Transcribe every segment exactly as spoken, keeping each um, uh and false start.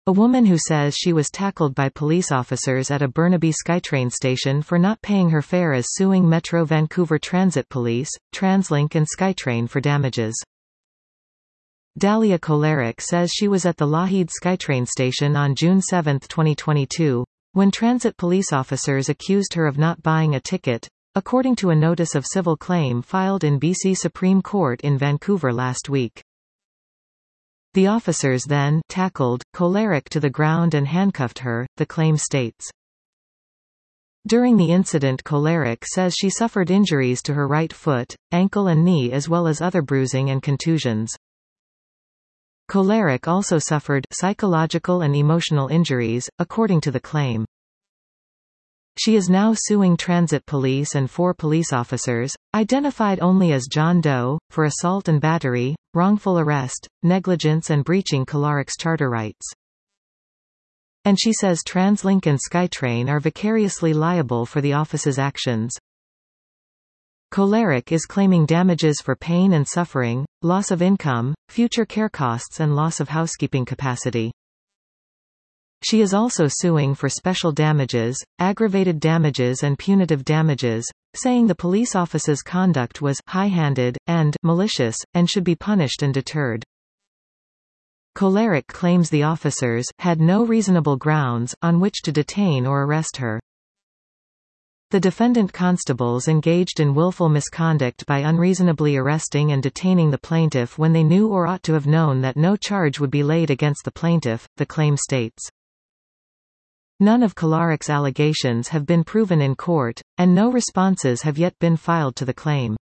A woman who says she was tackled by police officers at a Burnaby SkyTrain station for not paying her fare is suing Metro Vancouver Transit Police, TransLink and SkyTrain for damages. Dalia Kolarek says she was at the Lougheed SkyTrain station on June seventh twenty twenty-two, when transit police officers accused her of not buying a ticket, according to a notice of civil claim filed in B C Supreme Court in Vancouver last week. The officers then tackled Kolarek to the ground and handcuffed her, the claim states. During the incident, Kolarek says she suffered injuries to her right foot, ankle and knee as well as other bruising and contusions. Kolarek also suffered psychological and emotional injuries, according to the claim. She is now suing transit police and four police officers, identified only as John Doe, for assault and battery, wrongful arrest, negligence and breaching Kolarek's charter rights. And she says TransLink and SkyTrain are vicariously liable for the office's actions. Kolarek is claiming damages for pain and suffering, loss of income, future care costs and loss of housekeeping capacity. She is also suing for special damages, aggravated damages and punitive damages, saying the police office's conduct was high-handed and malicious, and should be punished and deterred. Kolarek claims the officers had no reasonable grounds on which to detain or arrest her. The defendant constables engaged in willful misconduct by unreasonably arresting and detaining the plaintiff when they knew or ought to have known that no charge would be laid against the plaintiff, the claim states. None of Kolarek's allegations have been proven in court, and no responses have yet been filed to the claim.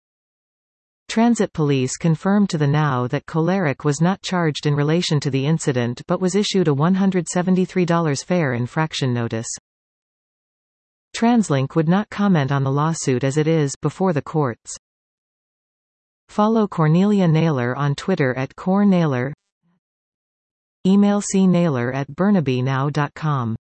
Transit Police confirmed to the Now that Kolarek was not charged in relation to the incident but was issued a one hundred seventy-three dollar fare infraction notice. TransLink would not comment on the lawsuit as it is before the courts. Follow Cornelia Naylor on Twitter at Cor Naylor. Email c naylor at burnaby now dot com.